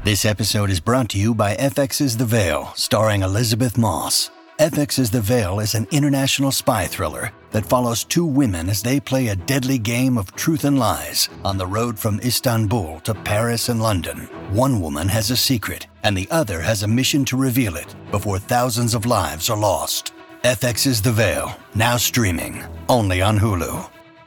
This episode is brought to you by FX's The Veil, starring Elizabeth Moss. FX's The Veil is an international spy thriller that follows two women as they play a deadly game of truth and lies on the road from Istanbul to Paris and London. One woman has a secret, and the other has a mission to reveal it before thousands of lives are lost. FX's The Veil, now streaming, only on Hulu.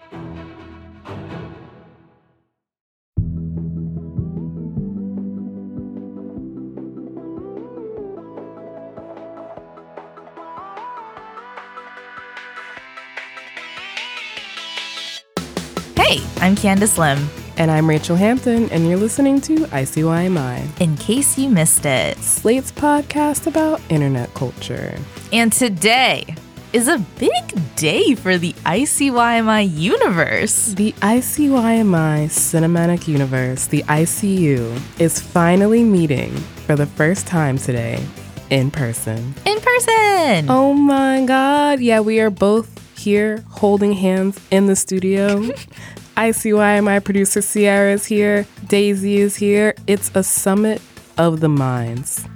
Hey, I'm Candace Lim. And I'm Rachel Hampton, and you're listening to ICYMI. In case you missed it, Slate's podcast about internet culture. And today is a big day for the ICYMI universe. The ICYMI Cinematic Universe, the ICU, is finally meeting for the first time today in person. In person! Oh my God. Yeah, we are both here holding hands in the studio. ICYMI producer Sierra is here. Daisy is here. It's a summit of the minds.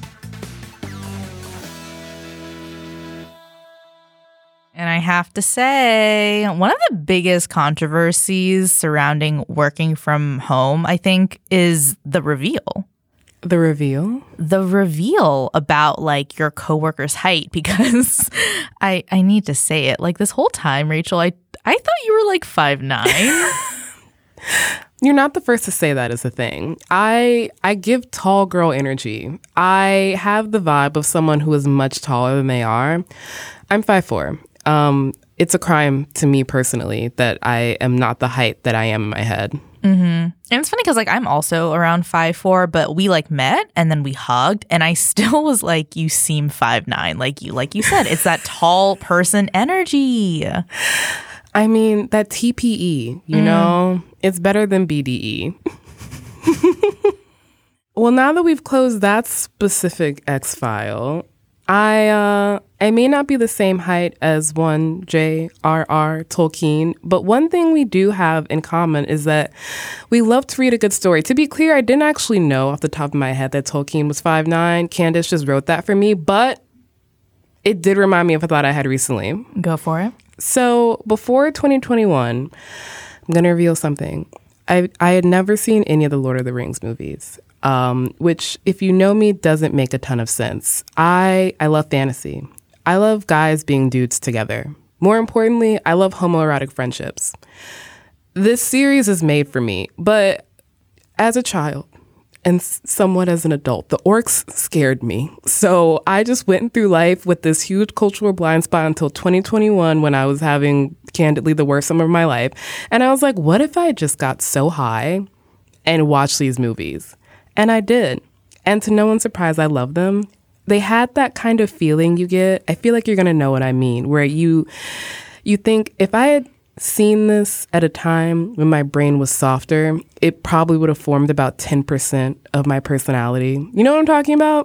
And I have to say, one of the biggest controversies surrounding working from home, I think, is the reveal. The reveal? The reveal about, like, your coworker's height, because I need to say it. Like, this whole time, Rachel, I thought you were, like, 5'9". You're not the first to say that is a thing. I give tall girl energy. I have the vibe of someone who is much taller than they are. I'm 5'4". It's a crime to me personally that I am not the height that I am in my head. Mm-hmm. And it's funny because, like, I'm also around 5'4", but we, like, met and then we hugged, and I still was like, you seem 5'9". Like you said, it's that tall person energy. I mean, that TPE, you know, it's better than BDE. Well, now that we've closed that specific X-file, I may not be the same height as one J.R.R. Tolkien, but one thing we do have in common is that we love to read a good story. To be clear, I didn't actually know off the top of my head that Tolkien was 5'9". Candace just wrote that for me, but it did remind me of a thought I had recently. Go for it. So before 2021, I'm going to reveal something. I had never seen any of the Lord of the Rings movies. Which, if you know me, doesn't make a ton of sense. I love fantasy. I love guys being dudes together. More importantly, I love homoerotic friendships. This series is made for me, but as a child and somewhat as an adult, the orcs scared me. So I just went through life with this huge cultural blind spot until 2021 when I was having, candidly, the worst summer of my life. And I was like, what if I just got so high and watched these movies? And I did. And to no one's surprise, I love them. They had that kind of feeling you get. I feel like you're going to know what I mean, where you think if I had seen this at a time when my brain was softer, it probably would have formed about 10% of my personality. You know what I'm talking about?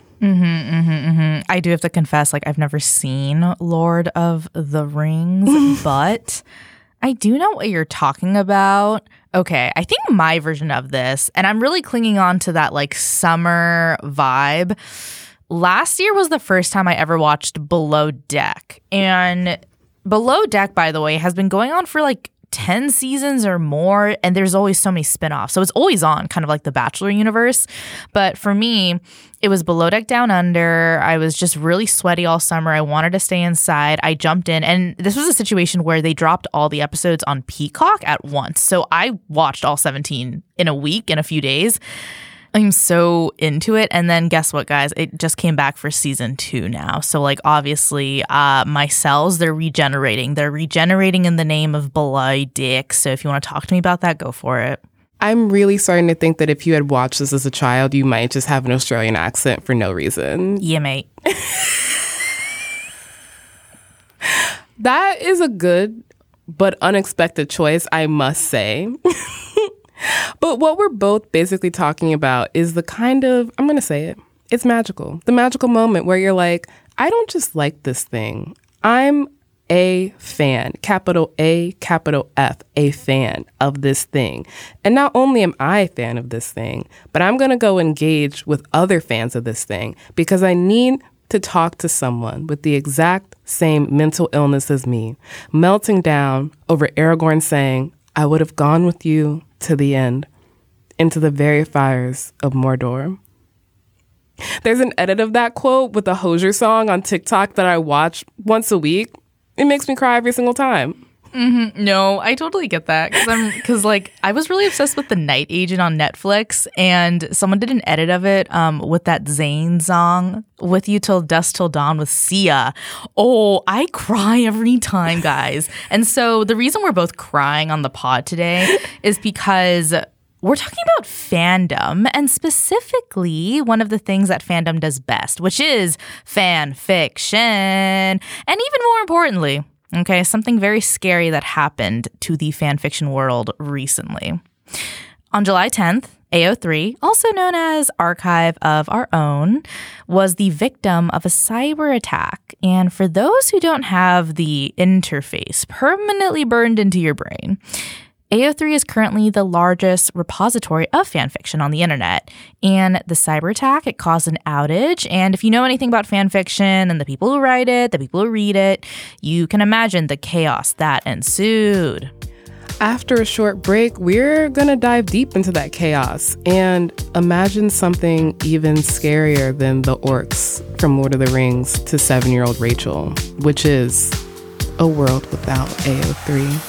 I do have to confess, like, I've never seen Lord of the Rings, but I do know what you're talking about. Okay, I think my version of this, and I'm really clinging on to that, like, summer vibe. Last year was the first time I ever watched Below Deck. And Below Deck, by the way, has been going on for, like, 10 seasons or more, and there's always so many spinoffs. So it's always on, kind of like the Bachelor universe. But for me, it was Below Deck Down Under. I was just really sweaty all summer. I wanted to stay inside. I jumped in, and this was a situation where they dropped all the episodes on Peacock at once. So I watched all 17 in a week, in a few days. I'm so into it. And then guess what, guys? It just came back for season 2 now. So, like, obviously, my cells, they're regenerating. They're regenerating in the name of Below Deck. So if you want to talk to me about that, go for it. I'm really starting to think that if you had watched this as a child, you might just have an Australian accent for no reason. Yeah, mate. That is a good but unexpected choice, I must say. But what we're both basically talking about is the kind of, I'm going to say it, it's magical. The magical moment where you're like, I don't just like this thing. I'm a fan, capital A, capital F, a fan of this thing. And not only am I a fan of this thing, but I'm going to go engage with other fans of this thing because I need to talk to someone with the exact same mental illness as me, melting down over Aragorn saying, "I would have gone with you to the end, into the very fires of Mordor." There's an edit of that quote with the Hozier song on TikTok that I watch once a week. It makes me cry every single time. No, I totally get that because I was really obsessed with The Night Agent on Netflix, and someone did an edit of it with that Zayn song, "With You Till Dusk Till Dawn" with Sia. Oh, I cry every time, guys. And so the reason we're both crying on the pod today is because we're talking about fandom, and specifically one of the things that fandom does best, which is fan fiction. And even more importantly, okay, something very scary that happened to the fan fiction world recently. On July 10th, AO3, also known as Archive of Our Own, was the victim of a cyber attack. And for those who don't have the interface permanently burned into your brain, AO3 is currently the largest repository of fanfiction on the internet. And the cyber attack, it caused an outage. And if you know anything about fanfiction and the people who write it, the people who read it, you can imagine the chaos that ensued. After a short break, we're going to dive deep into that chaos and imagine something even scarier than the orcs from Lord of the Rings to 7-year-old Rachel, which is a world without AO3.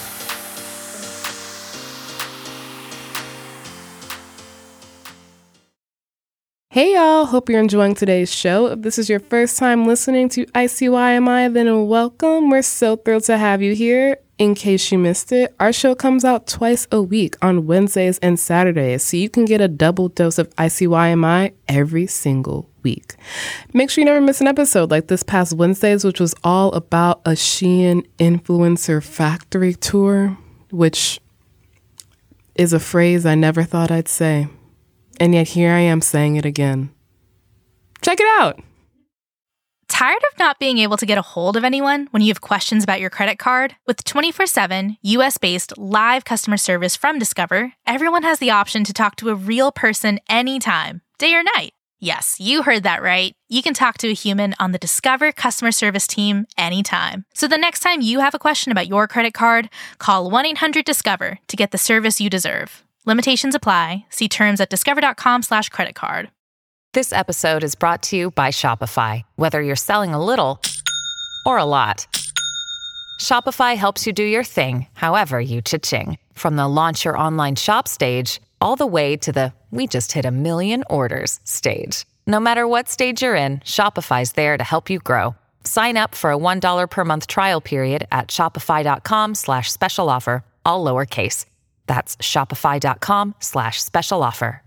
Hey y'all, hope you're enjoying today's show. If this is your first time listening to ICYMI, then welcome. We're so thrilled to have you here. In case you missed it, our show comes out twice a week on Wednesdays and Saturdays, so you can get a double dose of ICYMI every single week. Make sure you never miss an episode like this past Wednesdays, which was all about a Shein influencer factory tour, which is a phrase I never thought I'd say. And yet here I am saying it again. Check it out. Tired of not being able to get a hold of anyone when you have questions about your credit card? With 24/7 US-based live customer service from Discover, everyone has the option to talk to a real person anytime, day or night. Yes, you heard that right. You can talk to a human on the Discover customer service team anytime. So the next time you have a question about your credit card, call 1-800-DISCOVER to get the service you deserve. Limitations apply. See terms at discover.com/creditcard. This episode is brought to you by Shopify. Whether you're selling a little or a lot, Shopify helps you do your thing, however you cha-ching. From the launch your online shop stage, all the way to the we just hit 1 million orders stage. No matter what stage you're in, Shopify's there to help you grow. Sign up for a $1 per month trial period at shopify.com/special offer, all lowercase. That's shopify.com/special offer.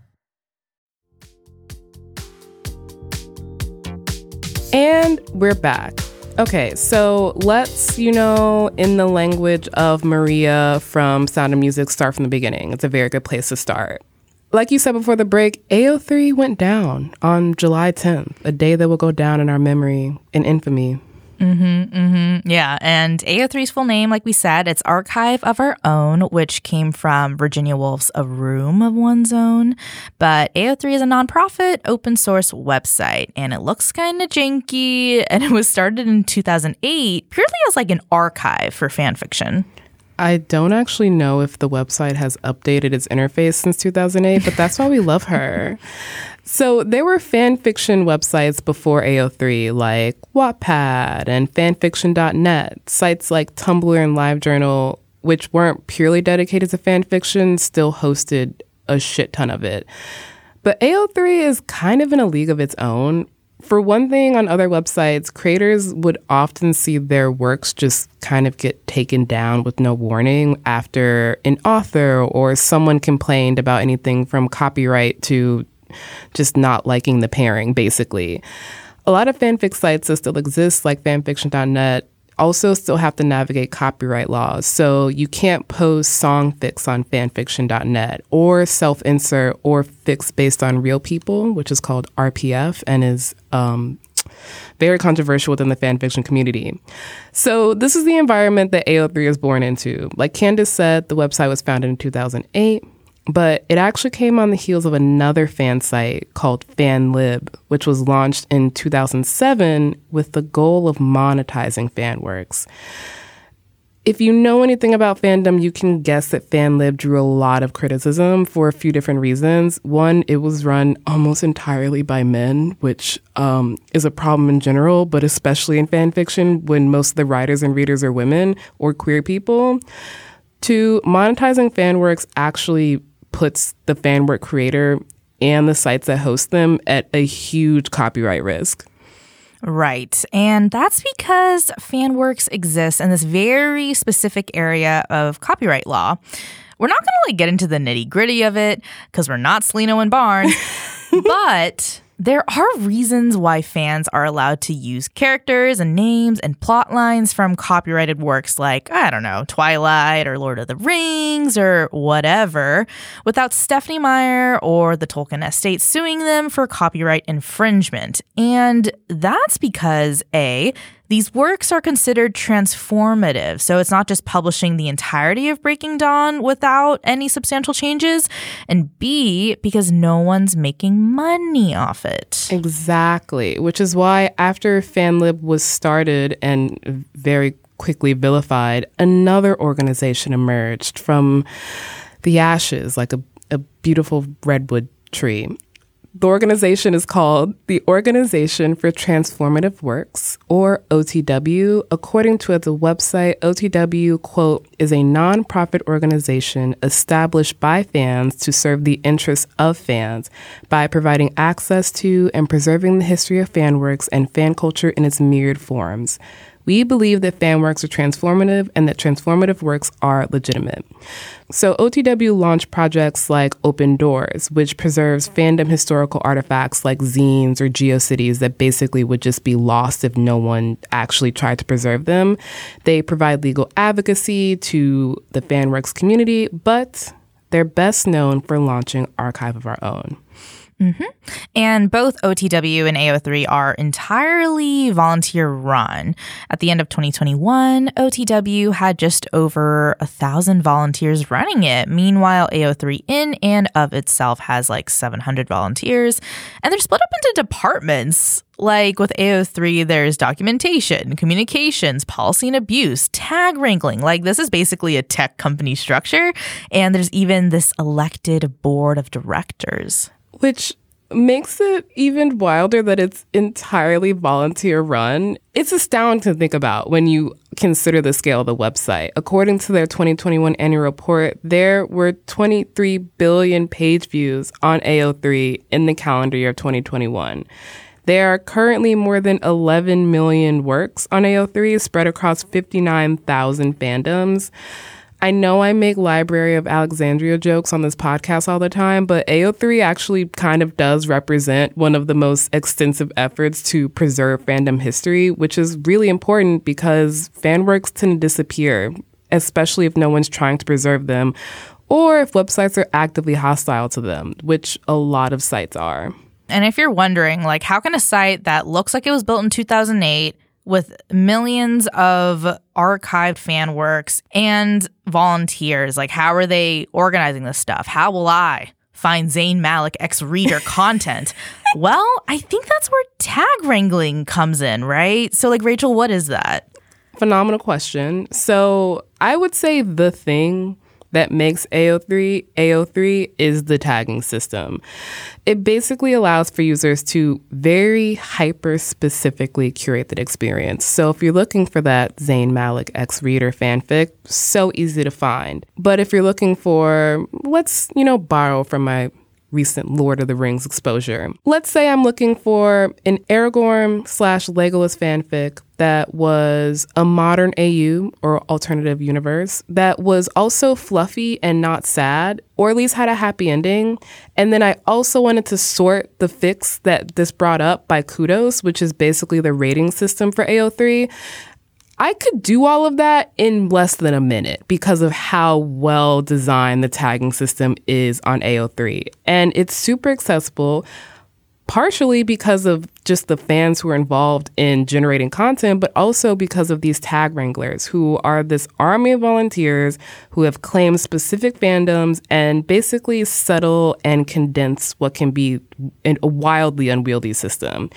And we're back. Okay, so let's, in the language of Maria from Sound of Music, start from the beginning. It's a very good place to start. Like you said before the break, AO3 went down on July 10th, a day that will go down in our memory in infamy. Yeah, and AO3's full name, like we said, it's Archive of Our Own, which came from Virginia Woolf's A Room of One's Own. But AO3 is a nonprofit open source website, and it looks kind of janky, and it was started in 2008 purely as like an archive for fan fiction. I don't actually know if the website has updated its interface since 2008, but that's why we love her. So there were fan fiction websites before AO3 like Wattpad and fanfiction.net. Sites like Tumblr and LiveJournal, which weren't purely dedicated to fan fiction, still hosted a shit ton of it. But AO3 is kind of in a league of its own. For one thing, on other websites, creators would often see their works just kind of get taken down with no warning after an author or someone complained about anything from copyright to just not liking the pairing, basically. A lot of fanfic sites that still exist, like fanfiction.net, also still have to navigate copyright laws. So you can't post songfics on fanfiction.net or self-insert or fics based on real people, which is called RPF and is very controversial within the fan fiction community. So this is the environment that AO3 is born into. Like Candace said, the website was founded in 2008, but it actually came on the heels of another fan site called FanLib, which was launched in 2007 with the goal of monetizing fan works. If you know anything about fandom, you can guess that FanLib drew a lot of criticism for a few different reasons. One, it was run almost entirely by men, which is a problem in general, but especially in fan fiction when most of the writers and readers are women or queer people. Two, monetizing fan works actually puts the fan work creator and the sites that host them at a huge copyright risk. Right. And that's because fan works exist in this very specific area of copyright law. We're not going to get into the nitty gritty of it because we're not Celino and Barnes, but there are reasons why fans are allowed to use characters and names and plot lines from copyrighted works like, I don't know, Twilight or Lord of the Rings or whatever, without Stephenie Meyer or the Tolkien estate suing them for copyright infringement. And that's because, A, these works are considered transformative, so it's not just publishing the entirety of Breaking Dawn without any substantial changes, and B, because no one's making money off it. Exactly, which is why after FanLib was started and very quickly vilified, another organization emerged from the ashes, like a beautiful redwood tree. The organization is called the Organization for Transformative Works, or OTW. According to the website, OTW, quote, is a nonprofit organization established by fans to serve the interests of fans by providing access to and preserving the history of fan works and fan culture in its myriad forms. We believe that fan works are transformative and that transformative works are legitimate. So OTW launched projects like Open Doors, which preserves fandom historical artifacts like zines or GeoCities that basically would just be lost if no one actually tried to preserve them. They provide legal advocacy to the fan works community, but they're best known for launching Archive of Our Own. Mm-hmm. And both OTW and AO3 are entirely volunteer run. At the end of 2021, OTW had just over 1,000 volunteers running it. Meanwhile, AO3 in and of itself has like 700 volunteers, and they're split up into departments. Like with AO3, there's documentation, communications, policy and abuse, tag wrangling. Like this is basically a tech company structure. And there's even this elected board of directors. Which makes it even wilder that it's entirely volunteer run. It's astounding to think about when you consider the scale of the website. According to their 2021 annual report, there were 23 billion page views on AO3 in the calendar year of 2021. There are currently more than 11 million works on AO3 spread across 59,000 fandoms. I know I make Library of Alexandria jokes on this podcast all the time, but AO3 actually kind of does represent one of the most extensive efforts to preserve fandom history, which is really important because fan works tend to disappear, especially if no one's trying to preserve them or if websites are actively hostile to them, which a lot of sites are. And if you're wondering, like, how can a site that looks like it was built in 2008 with millions of archived fan works and volunteers, like, how are they organizing this stuff? How will I find Zayn Malik X-Reader content? Well, I think that's where tag wrangling comes in, right? So, like, Rachel, what is that? Phenomenal question. So I would say the thing that makes AO3 is the tagging system. It basically allows for users to very hyper-specifically curate the experience. So if you're looking for that Zayn Malik X-Reader fanfic, so easy to find. But if you're looking for, let's, borrow from my recent Lord of the Rings exposure. Let's say I'm looking for an Aragorn/Legolas fanfic that was a modern AU or alternative universe that was also fluffy and not sad, or at least had a happy ending. And then I also wanted to sort the fics that this brought up by Kudos, which is basically the rating system for AO3. I could do all of that in less than a minute because of how well designed the tagging system is on AO3. And it's super accessible. partially because of just the fans who are involved in generating content, but also because of these tag wranglers who are this army of volunteers who have claimed specific fandoms and basically settle and condense what can be a wildly unwieldy system.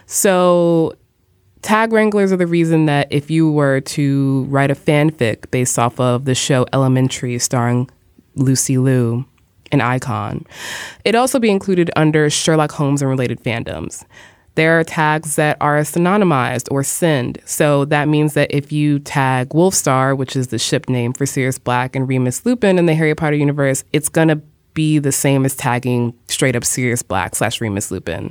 So tag wranglers are the reason that if you were to write a fanfic based off of the show Elementary starring Lucy Liu, an icon, it'd also be included under Sherlock Holmes and related fandoms. There are tags that are synonymized or synd. So that means that if you tag Wolfstar, which is the ship name for Sirius Black and Remus Lupin in the Harry Potter universe, it's going to be the same as tagging straight up Sirius Black / Remus Lupin.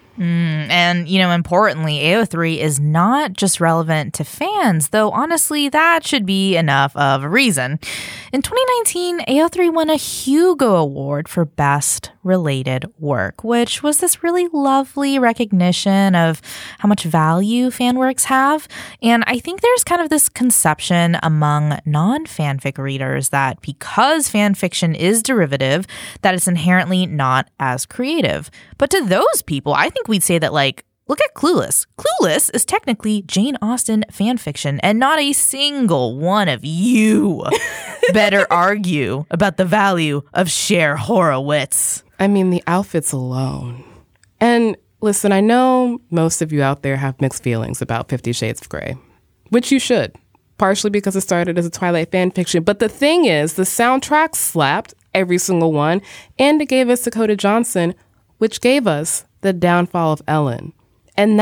And, importantly, AO3 is not just relevant to fans, though honestly, that should be enough of a reason. In 2019, AO3 won a Hugo Award for Best Related Work, which was this really lovely recognition of how much value fan works have. And I think there's kind of this conception among non-fanfic readers that because fan fiction is derivative, that it's inherently not as creative. But to those people, I think we'd say that, look at Clueless. Clueless is technically Jane Austen fan fiction, and not a single one of you better argue about the value of Cher Horowitz. I mean, the outfits alone. And listen, I know most of you out there have mixed feelings about 50 Shades of Grey, which you should, partially because it started as a Twilight fan fiction. But the thing is, the soundtrack slapped, every single one, and it gave us Dakota Johnson, which gave us The Downfall of Ellen. And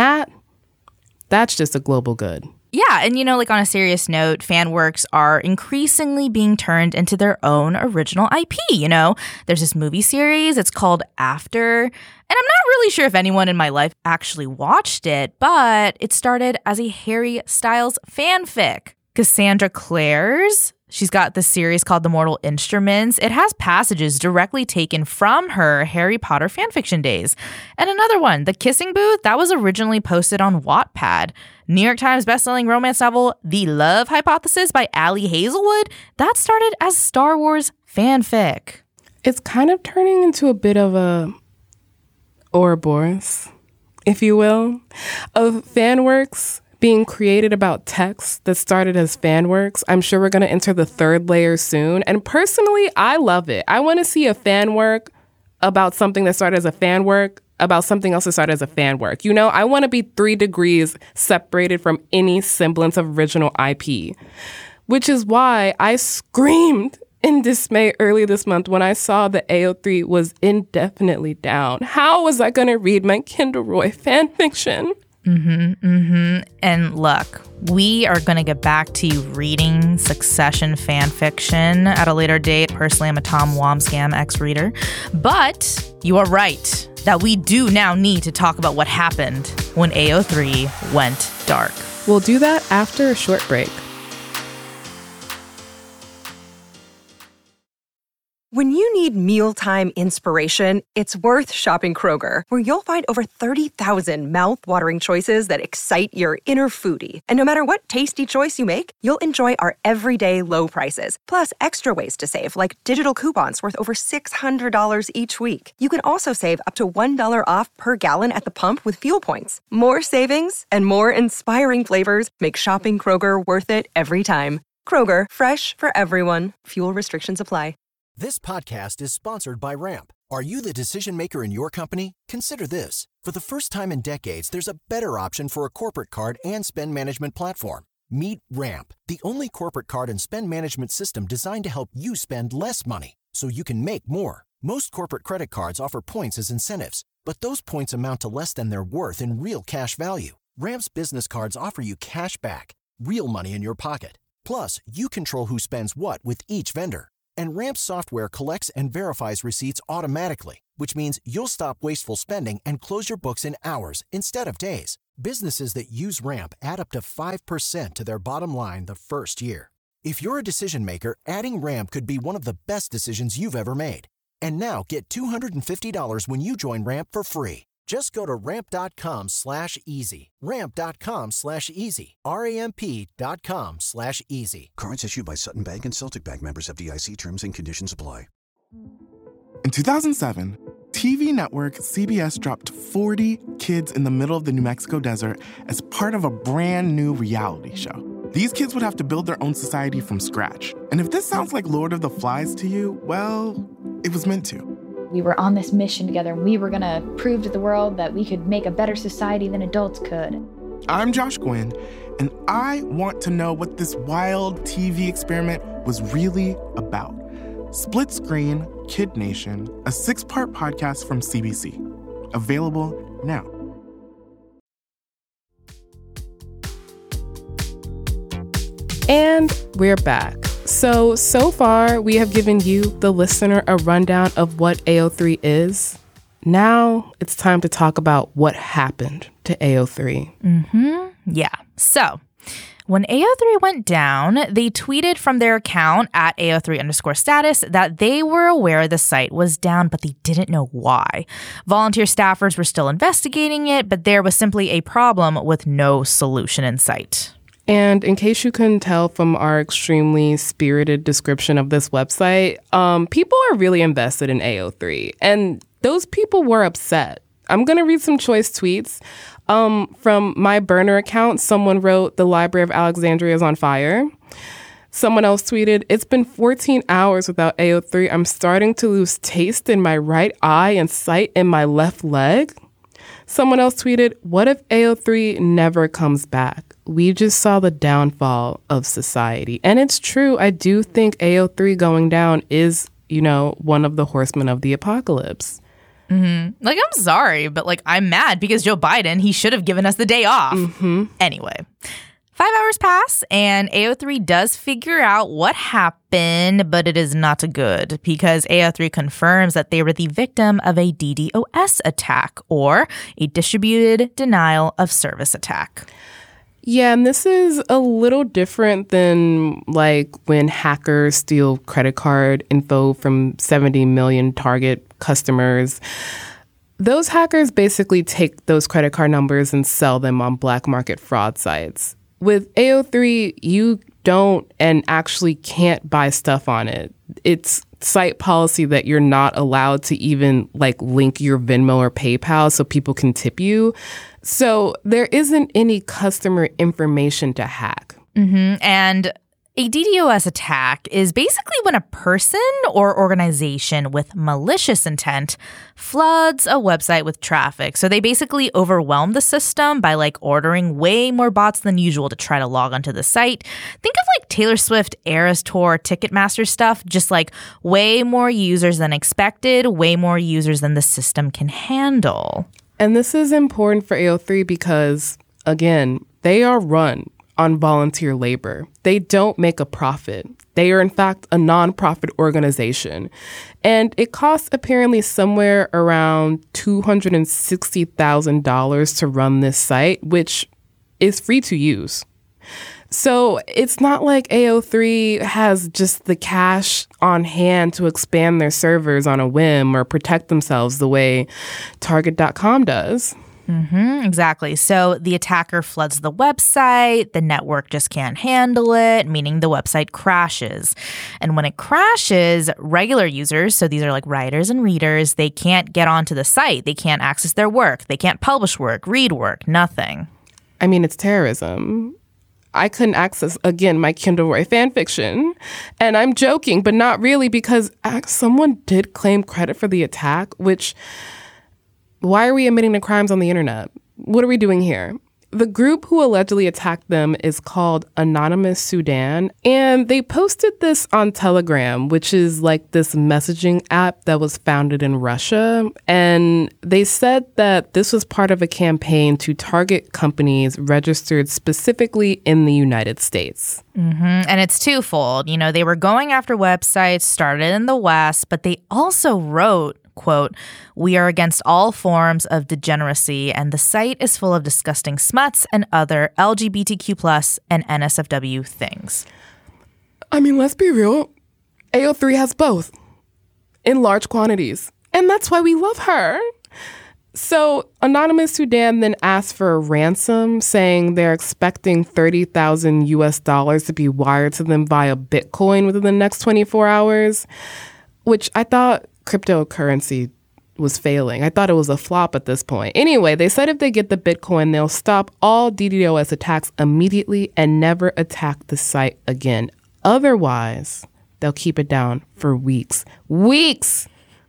that's just a global good. Yeah, and on a serious note, fan works are increasingly being turned into their own original IP, There's this movie series, it's called After, and I'm not really sure if anyone in my life actually watched it, but it started as a Harry Styles fanfic. Cassandra Clare's, she's got this series called The Mortal Instruments. It has passages directly taken from her Harry Potter fanfiction days. And another one, The Kissing Booth, that was originally posted on Wattpad. New York Times bestselling romance novel The Love Hypothesis by Ali Hazelwood, that started as Star Wars fanfic. It's kind of turning into a bit of a Ouroboros, if you will, of fan works being created about text that started as fan works. I'm sure we're going to enter the third layer soon. And personally, I love it. I want to see a fan work about something that started as a fan work, about something else that started as a fan work. I want to be 3 degrees separated from any semblance of original IP, which is why I screamed in dismay early this month when I saw that AO3 was indefinitely down. How was I going to read my Kendall Roy fan fiction? And look, we are going to get back to you reading Succession fan fiction at a later date. Personally, I'm a Tom Wambsgans ex-reader. But you are right that we do now need to talk about what happened when AO3 went dark. We'll do that after a short break. When you need mealtime inspiration, it's worth shopping Kroger, where you'll find over 30,000 mouth-watering choices that excite your inner foodie. And no matter what tasty choice you make, you'll enjoy our everyday low prices, plus extra ways to save, like digital coupons worth over $600 each week. You can also save up to $1 off per gallon at the pump with fuel points. More savings and more inspiring flavors make shopping Kroger worth it every time. Kroger, fresh for everyone. Fuel restrictions apply. This podcast is sponsored by Ramp. Are you the decision maker in your company? Consider this. For the first time in decades, there's a better option for a corporate card and spend management platform. Meet Ramp, the only corporate card and spend management system designed to help you spend less money so you can make more. Most corporate credit cards offer points as incentives, but those points amount to less than their worth in real cash value. Ramp's business cards offer you cash back, real money in your pocket. Plus, you control who spends what with each vendor. And Ramp software collects and verifies receipts automatically, which means you'll stop wasteful spending and close your books in hours instead of days. Businesses that use Ramp add up to 5% to their bottom line the first year. If you're a decision maker, adding Ramp could be one of the best decisions you've ever made. And now get $250 when you join Ramp for free. Just go to ramp.com/easy. Ramp.com/easy. RAMP.com/easy. Cards issued by Sutton Bank and Celtic Bank, members of FDIC. Terms and conditions apply. In 2007, TV network CBS dropped 40 kids in the middle of the New Mexico desert as part of a brand new reality show. These kids would have to build their own society from scratch. And if this sounds like Lord of the Flies to you, well, it was meant to. We were on this mission together, and we were going to prove to the world that we could make a better society than adults could. I'm Josh Gwynn, and I want to know what this wild TV experiment was really about. Split Screen, Kid Nation, a 6-part podcast from CBC. Available now. And we're back. So far, we have given you, the listener, a rundown of what AO3 is. Now it's time to talk about what happened to AO3. Yeah. So when AO3 went down, they tweeted from their account at AO3_status that they were aware the site was down, but they didn't know why. Volunteer staffers were still investigating it, but there was simply a problem with no solution in sight. And in case you couldn't tell from our extremely spirited description of this website, people are really invested in AO3. And those people were upset. I'm going to read some choice tweets. From my burner account, someone wrote, "The Library of Alexandria is on fire." Someone else tweeted, "It's been 14 hours without AO3. I'm starting to lose taste in my right eye and sight in my left leg." Someone else tweeted, "What if AO3 never comes back? We just saw the downfall of society." And it's true. I do think AO3 going down is, one of the horsemen of the apocalypse. Like, I'm sorry, but I'm mad because Joe Biden, he should have given us the day off. Anyway, 5 hours pass and AO3 does figure out what happened, but it is not good because AO3 confirms that they were the victim of a DDoS attack, or a distributed denial of service attack. Yeah, and this is a little different than when hackers steal credit card info from 70 million target customers. Those hackers basically take those credit card numbers and sell them on black market fraud sites. With AO3, you don't and actually can't buy stuff on it. It's site policy that you're not allowed to even link your Venmo or PayPal so people can tip you. So there isn't any customer information to hack. And a DDoS attack is basically when a person or organization with malicious intent floods a website with traffic. So they basically overwhelm the system by ordering way more bots than usual to try to log onto the site. Think of Taylor Swift Eras Tour Ticketmaster stuff, just way more users than expected, way more users than the system can handle. And this is important for AO3 because, again, they are run on volunteer labor. They don't make a profit. They are, in fact, a nonprofit organization. And it costs apparently somewhere around $260,000 to run this site, which is free to use. So it's not like AO3 has just the cash on hand to expand their servers on a whim or protect themselves the way Target.com does. Exactly. So the attacker floods the website, the network just can't handle it, meaning the website crashes. And when it crashes, regular users, so these are writers and readers, they can't get onto the site. They can't access their work. They can't publish work, read work, nothing. I mean, it's terrorism. I couldn't access, again, my Kendall Roy fan fiction. And I'm joking, but not really, because someone did claim credit for the attack, which... Why are we admitting to crimes on the internet? What are we doing here? The group who allegedly attacked them is called Anonymous Sudan, and they posted this on Telegram, which is this messaging app that was founded in Russia. And they said that this was part of a campaign to target companies registered specifically in the United States. And it's twofold. They were going after websites started in the West, but they also wrote, quote, "We are against all forms of degeneracy, and the site is full of disgusting smuts and other LGBTQ+ and NSFW things." I mean, let's be real. AO3 has both in large quantities, and that's why we love her. So Anonymous Sudan then asked for a ransom, saying they're expecting $30,000 to be wired to them via Bitcoin within the next 24 hours, which I thought cryptocurrency was failing. I thought it was a flop at this point. Anyway, they said if they get the Bitcoin, they'll stop all DDoS attacks immediately and never attack the site again. Otherwise, they'll keep it down for weeks. Weeks!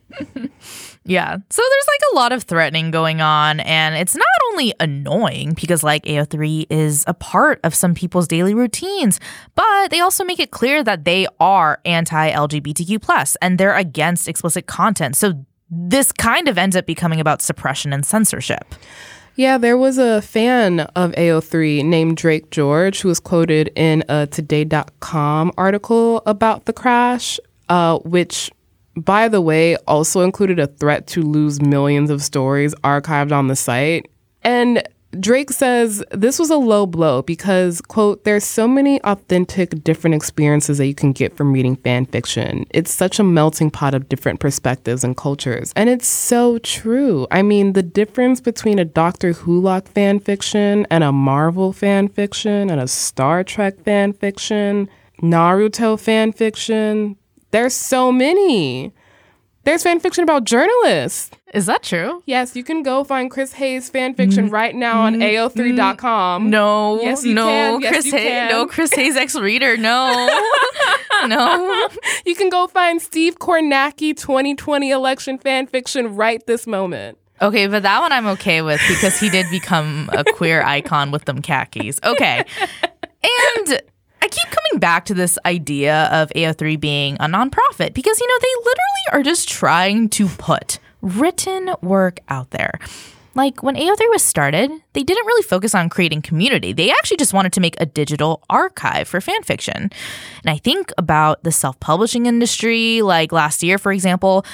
Yeah. So there's like a lot of threatening going on, and it's not only annoying because like AO3 is a part of some people's daily routines, but they also make it clear that they are anti-LGBTQ+, and they're against explicit content. So this kind of ends up becoming about suppression and censorship. Yeah, there was a fan of AO3 named Drake George who was quoted in a Today.com article about the crash, which, by the way, also included a threat to lose millions of stories archived on the site. And Drake says this was a low blow because, quote, there's so many authentic different experiences that you can get from reading fan fiction. It's such a melting pot of different perspectives and cultures. And it's so true. I mean, the difference between a Doctor Who-like fan fiction and a Marvel fan fiction and a Star Trek fan fiction, Naruto fan fiction, there's so many. There's fan fiction about journalists. Is that true? Yes, you can go find Chris Hayes fan fiction right now on AO3.com. No, yes, you can. Yes, Chris you Hayes, can. no, Chris Hayes ex-reader, no, no. You can go find Steve Kornacki 2020 election fan fiction right this moment. Okay, but that one I'm okay with because he did become a queer icon with them khakis. Okay, and I keep coming back to this idea of AO3 being a nonprofit because, you know, they literally are just trying to put written work out there. Like when AO3 was started, they didn't really focus on creating community. They actually just wanted to make a digital archive for fan fiction. And I think about the self-publishing industry, like last year, for example,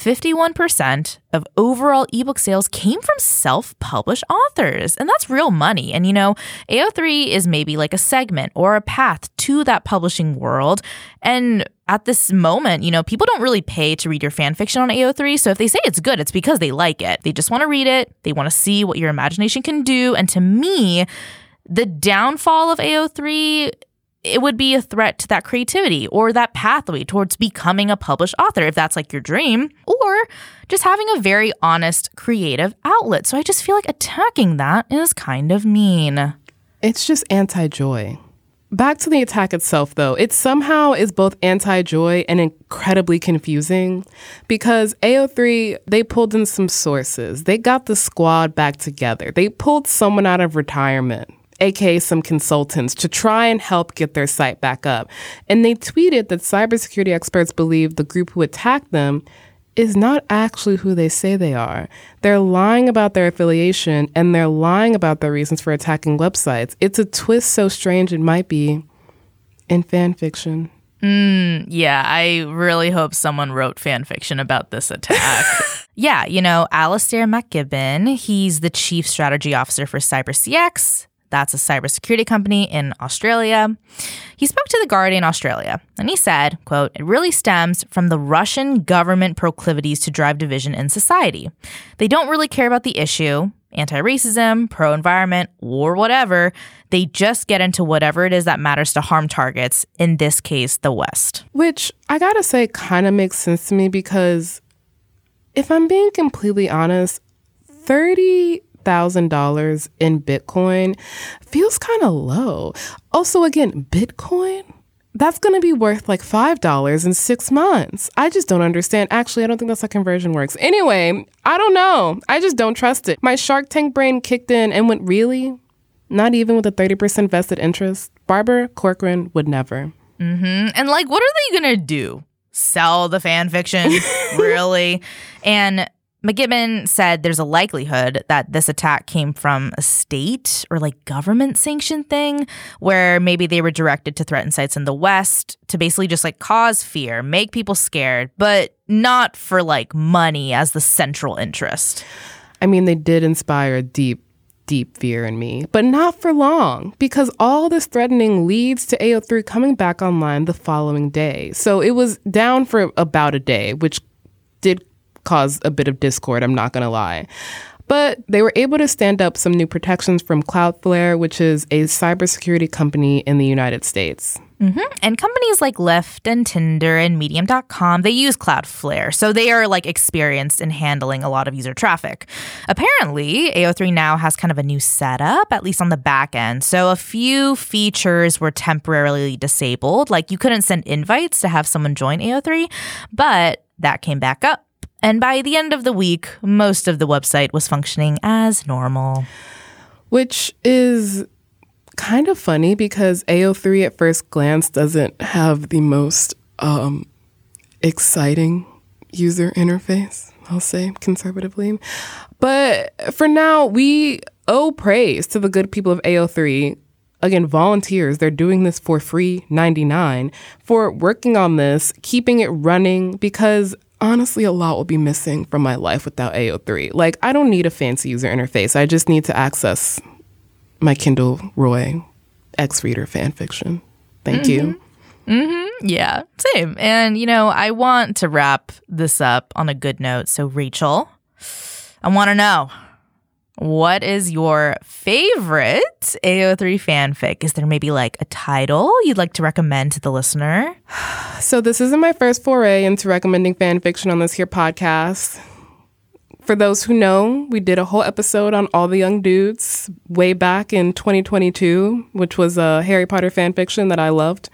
51% of overall ebook sales came from self-published authors. And that's real money. And, you know, AO3 is maybe like a segment or a path to that publishing world. And at this moment, you know, people don't really pay to read your fan fiction on AO3. So if they say it's good, it's because they like it. They just want to read it. They want to see what your imagination can do. And to me, the downfall of AO3, it would be a threat to that creativity or that pathway towards becoming a published author, if that's like your dream, or just having a very honest creative outlet. So I just feel like attacking that is kind of mean. It's just anti-joy. Back to the attack itself, though, it somehow is both anti-joy and incredibly confusing because AO3, they pulled in some sources. They got the squad back together. They pulled someone out of retirement, aka some consultants, to try and help get their site back up. And they tweeted that cybersecurity experts believe the group who attacked them is not actually who they say they are. They're lying about their affiliation, and they're lying about their reasons for attacking websites. It's a twist so strange it might be in fan fiction. Yeah, I really hope someone wrote fan fiction about this attack. Yeah, you know, Alistair McGibbon, he's the chief strategy officer for CyberCX. That's a cybersecurity company in Australia. He spoke to The Guardian Australia, and he said, quote, "It really stems from the Russian government proclivities to drive division in society. They don't really care about the issue, anti-racism, pro-environment, or whatever. They just get into whatever it is that matters to harm targets, in this case, the West." Which, I gotta say, kind of makes sense to me because if I'm being completely honest, $30,000 in Bitcoin feels kind of low. Also, again, Bitcoin? That's going to be worth like $5 in 6 months. I just don't understand. Actually, I don't think that's how conversion works. Anyway, I don't know. I just don't trust it. My Shark Tank brain kicked in and went, really? Not even with a 30% vested interest? Barbara Corcoran would never. And like, what are they going to do? Sell the fan fiction? Really? And McGibbon said there's a likelihood that this attack came from a state or like government sanctioned thing where maybe they were directed to threaten sites in the West to basically just like cause fear, make people scared, but not for like money as the central interest. I mean, they did inspire deep fear in me, but not for long because all this threatening leads to AO3 coming back online the following day. So it was down for about a day, which did cause a bit of discord, I'm not going to lie. But they were able to stand up some new protections from Cloudflare, which is a cybersecurity company in the United States. And companies like Lyft and Tinder and Medium.com, they use Cloudflare. So they are like experienced in handling a lot of user traffic. Apparently, AO3 now has kind of a new setup, at least on the back end. So a few features were temporarily disabled. Like you couldn't send invites to have someone join AO3, but that came back up. And by the end of the week, most of the website was functioning as normal. Which is kind of funny because AO3 at first glance doesn't have the most exciting user interface, I'll say conservatively. But for now, we owe praise to the good people of AO3. Again, volunteers, they're doing this for free, $99, for working on this, keeping it running, because honestly, a lot will be missing from my life without AO3. Like, I don't need a fancy user interface. I just need to access my Kindle Roy X-Reader fan fiction. Thank you. Yeah, same. And, I want to wrap this up on a good note. So, Rachel, I want to know, what is your favorite AO3 fanfic? Is there maybe like a title you'd like to recommend to the listener? So this isn't my first foray into recommending fan fiction on this here podcast. For those who know, we did a whole episode on All the Young Dudes way back in 2022, which was a Harry Potter fan fiction that I loved.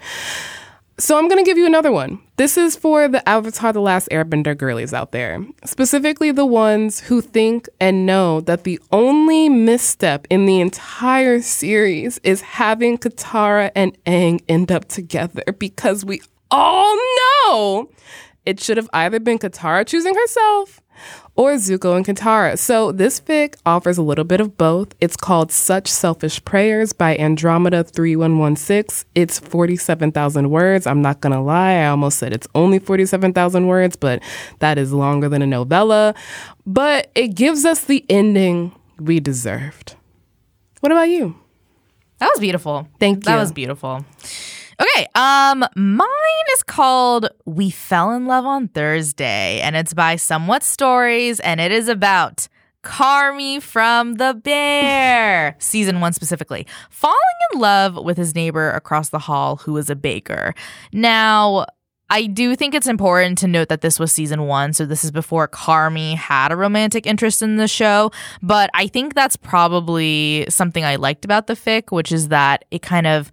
So I'm going to give you another one. This is for the Avatar: The Last Airbender girlies out there, specifically the ones who think and know that the only misstep in the entire series is having Katara and Aang end up together, because we all know it should have either been Katara choosing herself or Zuko and Katara. So this fic offers a little bit of both. It's called Such Selfish Prayers by Andromeda 3116. It's 47,000 words. I'm not going to lie. I almost said it's only 47,000 words, but that is longer than a novella. But it gives us the ending we deserved. What about you? That was beautiful. Thank you. That was beautiful. Okay, mine is called We Fell in Love on Thursday, and it's by Somewhat Stories, and it is about Carmy from The Bear, season 1 specifically, falling in love with his neighbor across the hall who is a baker. Now, I do think it's important to note that this was season 1, so this is before Carmy had a romantic interest in the show, but I think that's probably something I liked about the fic, which is that it kind of,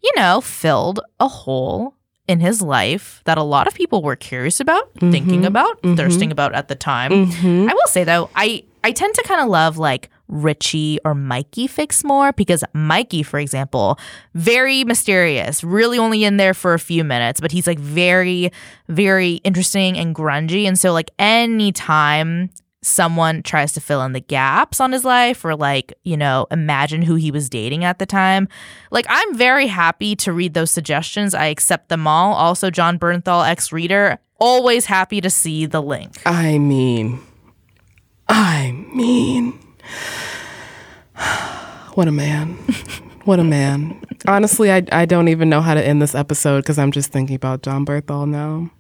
filled a hole in his life that a lot of people were curious about, thinking about, thirsting about at the time. I will say, though, I tend to kind of love, like, Richie or Mikey fics more, because Mikey, for example, very mysterious, really only in there for a few minutes, but he's, like, very, very interesting and grungy. And so, like, anytime someone tries to fill in the gaps on his life or imagine who he was dating at the time, like, I'm very happy to read those suggestions. I accept them all. Also, John Bernthal, ex-reader, always happy to see the link. I mean, what a man. What a man. Honestly, I don't even know how to end this episode because I'm just thinking about John Bernthal now.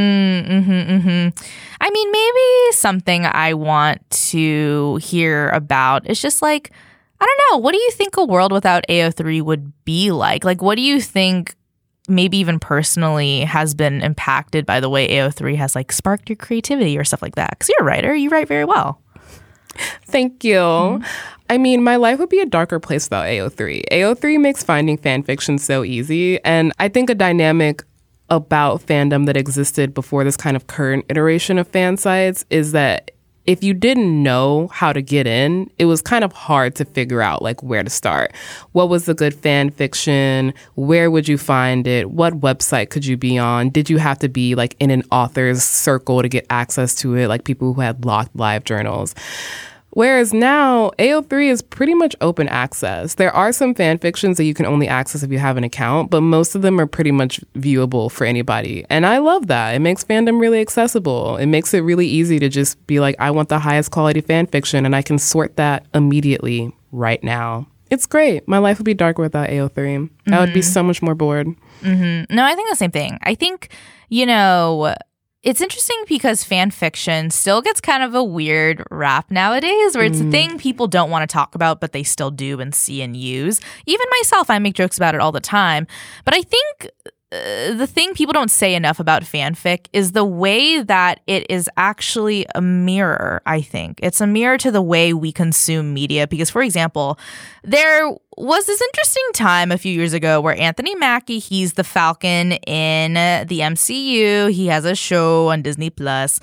I mean, maybe something I want to hear about is just like, I don't know, what do you think a world without AO3 would be like? Like, what do you think maybe even personally has been impacted by the way AO3 has like sparked your creativity or stuff like that? Because you're a writer, you write very well. Thank you. I mean, my life would be a darker place without AO3. AO3 makes finding fan fiction so easy. And I think a dynamic about fandom that existed before this kind of current iteration of fan sites is that if you didn't know how to get in, it was kind of hard to figure out like where to start. What was the good fan fiction? Where would you find it? What website could you be on? Did you have to be like in an author's circle to get access to it, like people who had locked live journals? Whereas now, AO3 is pretty much open access. There are some fan fictions that you can only access if you have an account, but most of them are pretty much viewable for anybody. And I love that. It makes fandom really accessible. It makes it really easy to just be like, I want the highest quality fan fiction, and I can sort that immediately right now. It's great. My life would be darker without AO3. I would be so much more bored. No, I think the same thing. I think, It's interesting because fan fiction still gets kind of a weird rap nowadays where it's a thing people don't want to talk about, but they still do and see and use. Even myself, I make jokes about it all the time. But I think the thing people don't say enough about fanfic is the way that it is actually a mirror, I think. It's a mirror to the way we consume media. Because, for example, there was this interesting time a few years ago where Anthony Mackie, he's the Falcon in the MCU. He has a show on Disney Plus.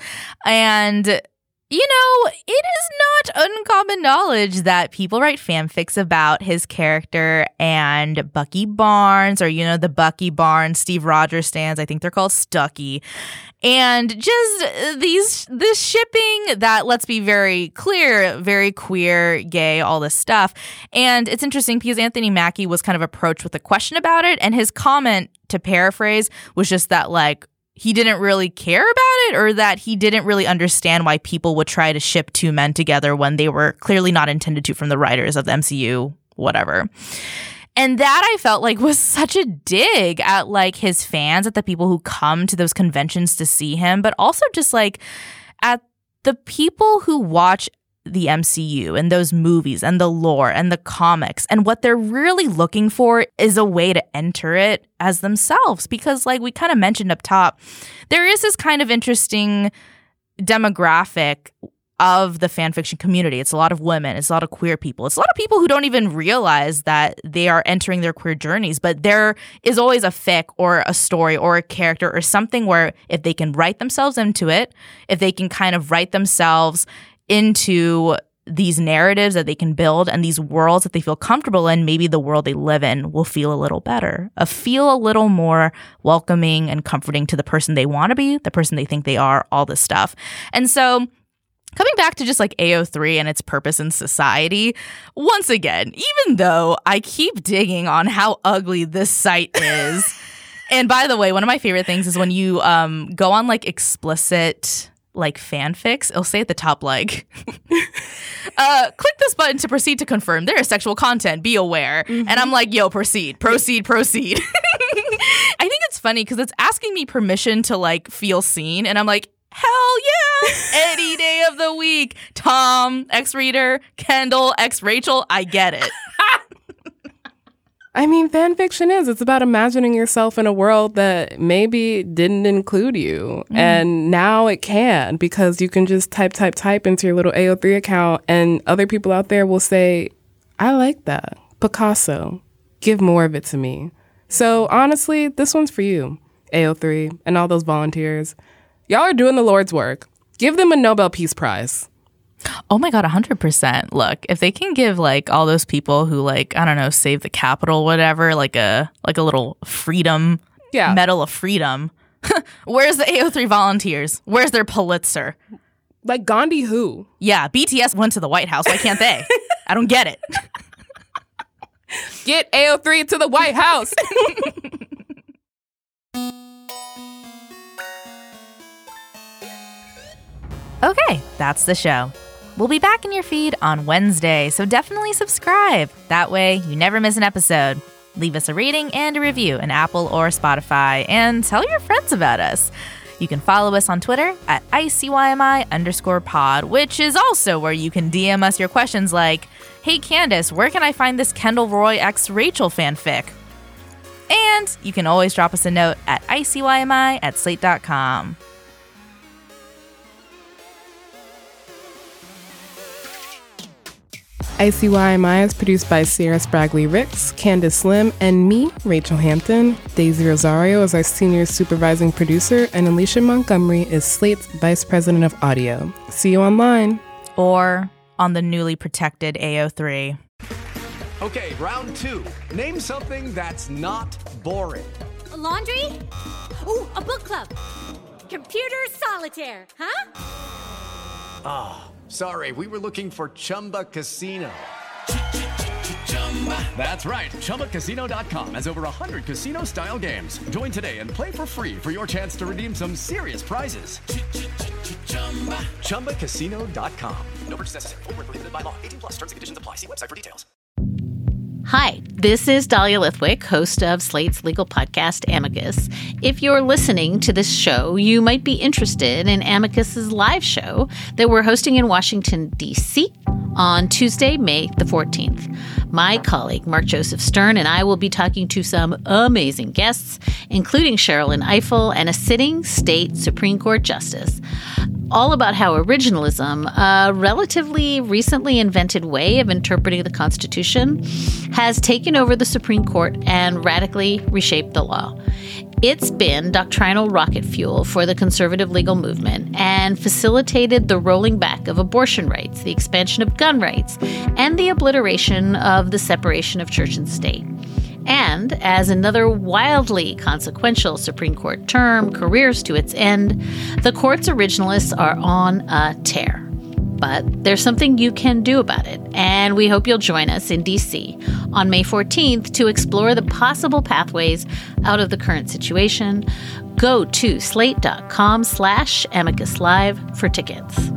And you know, it is not uncommon knowledge that people write fanfics about his character and Bucky Barnes, or, you know, the Bucky Barnes Steve Rogers stands. I think they're called Stucky. And just this shipping that, let's be very clear, very queer, gay, all this stuff. And it's interesting because Anthony Mackie was kind of approached with a question about it. And his comment, to paraphrase, was just that, like, he didn't really care about it, or that he didn't really understand why people would try to ship two men together when they were clearly not intended to from the writers of the MCU, whatever. And that I felt like was such a dig at like his fans, at the people who come to those conventions to see him, but also just like at the people who watch the MCU and those movies and the lore and the comics, and what they're really looking for is a way to enter it as themselves. Because like we kind of mentioned up top, there is this kind of interesting demographic of the fanfiction community. It's a lot of women, it's a lot of queer people, it's a lot of people who don't even realize that they are entering their queer journeys, but there is always a fic or a story or a character or something where if they can write themselves into it, if they can kind of write themselves into these narratives that they can build and these worlds that they feel comfortable in, maybe the world they live in will feel a little better, feel a little more welcoming and comforting to the person they want to be, the person they think they are, all this stuff. And so coming back to just like AO3 and its purpose in society, once again, even though I keep digging on how ugly this site is, and by the way, one of my favorite things is when you go on like explicit like fanfics, it'll say at the top like click this button to proceed to confirm there is sexual content, be aware. And I'm like, yo, proceed I think it's funny because it's asking me permission to like feel seen, and I'm like, hell yeah, any day of the week. Tom, ex-reader, Kendall, ex-Rachel, I get it. I mean, fan fiction it's about imagining yourself in a world that maybe didn't include you. And now it can, because you can just type into your little AO3 account, and other people out there will say, I like that. Picasso, give more of it to me. So honestly, this one's for you, AO3, and all those volunteers. Y'all are doing the Lord's work. Give them a Nobel Peace Prize. Oh my God, 100%. Look, if they can give like all those people who like, I don't know, save the Capitol, whatever, like a little freedom, Medal of Freedom. Where's the AO3 volunteers? Where's their Pulitzer? Like Gandhi who? Yeah, BTS went to the White House. Why can't they? I don't get it. Get AO3 to the White House. Okay, that's the show. We'll be back in your feed on Wednesday, so definitely subscribe. That way, you never miss an episode. Leave us a rating and a review in Apple or Spotify, and tell your friends about us. You can follow us on Twitter at ICYMI_pod, which is also where you can DM us your questions like, hey Candace, where can I find this Kendall Roy x Rachel fanfic? And you can always drop us a note at ICYMI@slate.com. ICYMI is produced by Sierra Spragley Ricks, Candace Slim, and me, Rachel Hampton. Daisy Rosario is our senior supervising producer, and Alicia Montgomery is Slate's vice president of audio. See you online. Or on the newly protected AO3. Okay, round two. Name something that's not boring. A laundry? Ooh, a book club. Computer solitaire, huh? Ah, sorry, we were looking for Chumba Casino. That's right, ChumbaCasino.com has over 100 casino-style games. Join today and play for free for your chance to redeem some serious prizes. ChumbaCasino.com. No purchase necessary. Void where prohibited by law. 18+ terms and conditions apply. See website for details. Hi, this is Dahlia Lithwick, host of Slate's legal podcast, Amicus. If you're listening to this show, you might be interested in Amicus's live show that we're hosting in Washington, D.C. on Tuesday, May the 14th. My colleague, Mark Joseph Stern, and I will be talking to some amazing guests, including Sherrilyn Ifill and a sitting state Supreme Court justice, all about how originalism, a relatively recently invented way of interpreting the Constitution, has taken over the Supreme Court and radically reshaped the law. It's been doctrinal rocket fuel for the conservative legal movement and facilitated the rolling back of abortion rights, the expansion of gun rights, and the obliteration of the separation of church and state. And as another wildly consequential Supreme Court term careers to its end, the court's originalists are on a tear. But there's something you can do about it, and we hope you'll join us in D.C. on May 14th to explore the possible pathways out of the current situation. Go to slate.com/amicuslive for tickets.